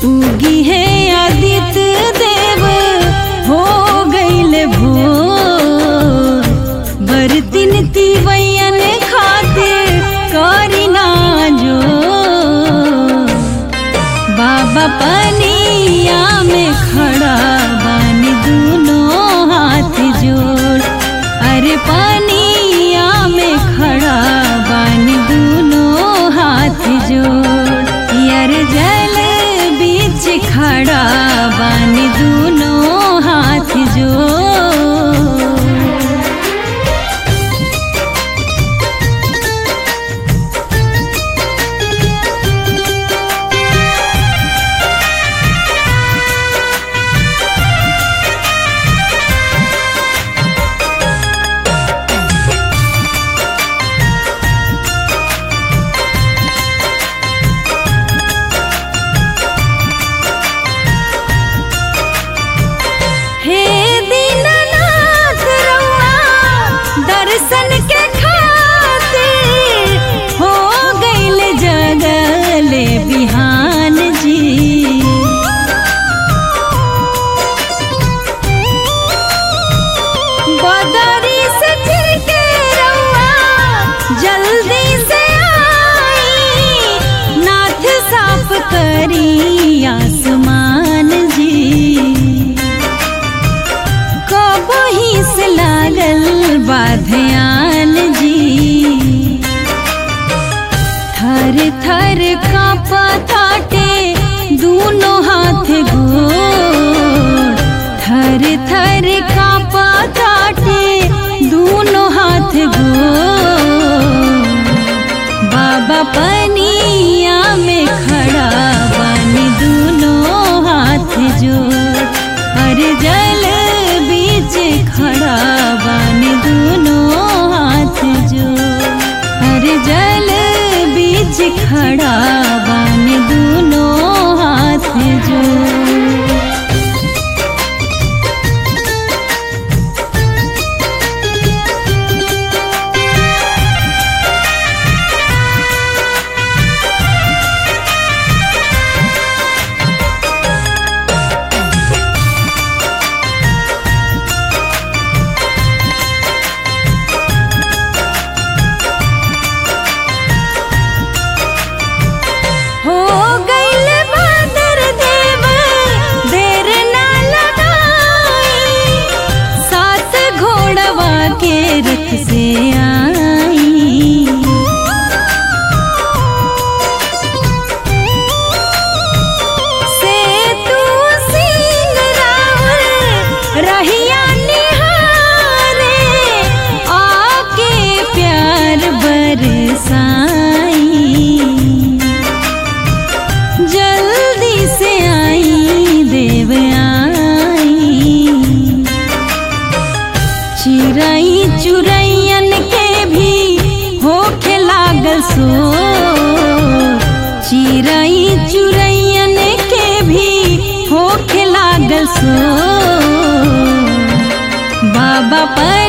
उगी है आदित्य देव हो गईल भोर, बरतिन तिवैयन खातिर करी ना जो। बाबा पनिया में खड़ा बानी दोनों हाथ जोड़, अरे पनिया में खड़ा बानी दोनों हाथ जोड़, यार जल बीच खड़ा बानी दोनों हाथ जोड़। दर्शन के खातिर हो गईल जगले बिहान जी, बदरी से फिर के रउआ जल्दी से आई, नाथ साफ करी आसमान जी। कबो ही से लागल बाध्यान जी, थर थर कांपताटे दोनों हाथ गोड़, थर थर कांपताटे दोनों हाथ गोड़। बाबा पनिया में खड़ा बानी दोनों हाथ जोड़, अरे जल बीच खड़ा बानी दोनों हाथ जोड़, अरे जल बीच खड़ा बानी दोनों हाथ जोड़। रथ से आई से तू सिंह रावण रहिया निहारे, आके प्यार बरसाई, जल्दी से आई देव आई। चिराई चुरैयन के भी होखे लागल सो, चिराई चुरैयन के भी होखे लागल सो। बाबा पर